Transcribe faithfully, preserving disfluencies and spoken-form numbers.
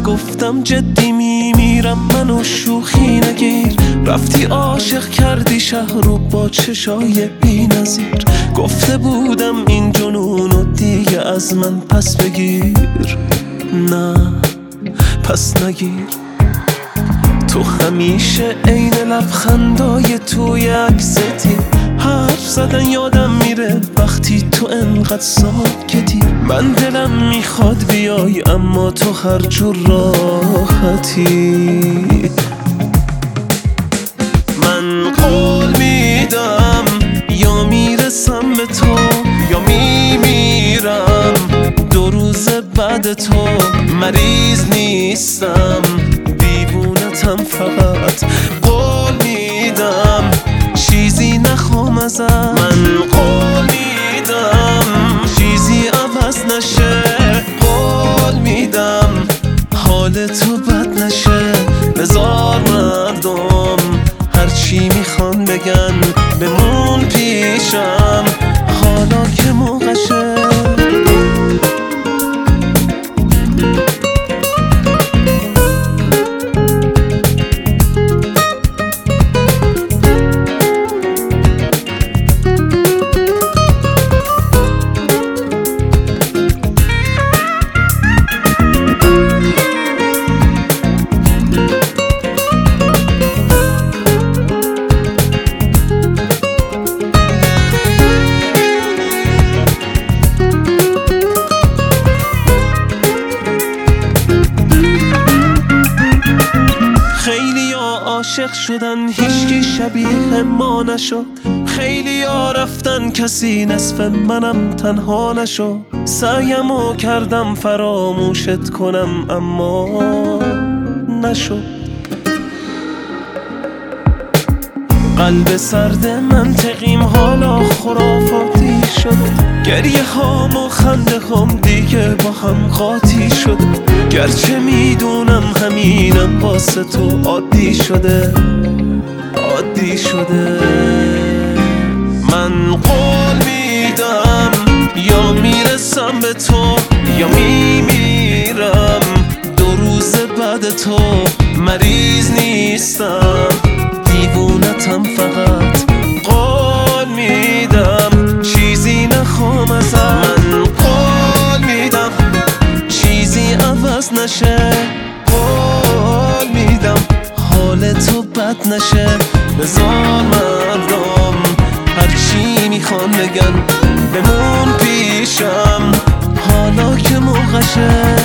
گفتم جدی میمیرم منو شوخی نگیر. رفتی عاشق کردی شهر رو با چشای بی نظیر. گفته بودم این جنونو دیگه از من پس بگیر. نه پس نگیر. تو همیشه عین لبخندای توی عکستی. حرف زدن یادم میره وقتی تو انقدر ساکتی. من دلم میخواد بیای اما تو هر جور راحتی. من قول میدم یا میرسم به تو یا میمیرم. دو روز بعد تو مریض نیستم، دیوونتم فقط. قول میدم چیزی نخوام ازت. من قول میدم چیزی عوض نشه. قول میدم حال تو بد نشه. بذار مردم هرچی میخوان بگن بمون پیشم حالا که موقعشه. عاشق شدن هیچکی شبیه ما نشد. خیلی ها رفتن کسی نصف منم تنها نشد. سعیمو کردم فراموشت کنم اما نشد. قلب سرد منطقیم حالا خرافاتی شده. گریه هام و خنده هم دیگه با هم قاطی شده. گرچه میدونم همینم واسه تو عادی شده عادی شده. من قول میدم یا میرسم به تو یا میمیرم. دو روز بعد تو مریض نیستم، دیوونتم فقط. قول میدم چیزی نخوام ازت. من قول میدم چیزی عوض نشه. قول میدم حال تو بد نشه. بذار مردم هرچی میخوان بگن بمون پیشم حالا که موقعشه.